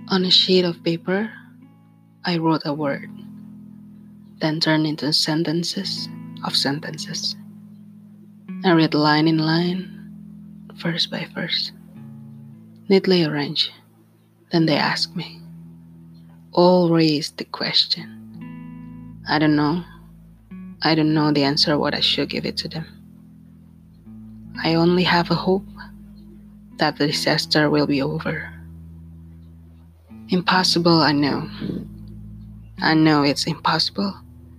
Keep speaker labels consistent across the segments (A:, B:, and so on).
A: On a sheet of paper, I wrote a word, then turned into sentences of sentences. I read line in line, verse by verse, neatly arranged. Then they asked me. All raised the question. I don't know. I don't know the answer what I should give it to them. I only have a hope that the disaster will be over. Impossible, I know. I know it's impossible.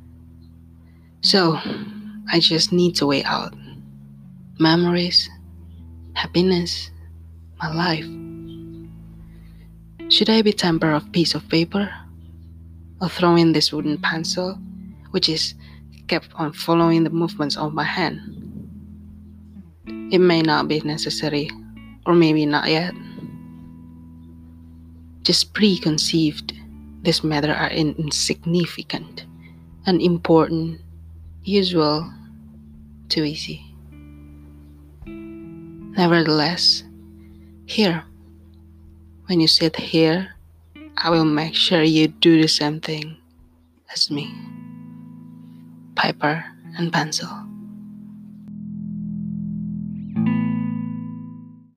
A: So, I just need to wait out. Memories, happiness, my life. Should I be temper of piece of paper? Or throw in this wooden pencil, which is kept on following the movements of my hand? It may not be necessary, or maybe not yet. Just preconceived, this matter are insignificant, unimportant, usual, too easy. Nevertheless, here, when you sit here, I will make sure you do the same thing as me. Paper and pencil.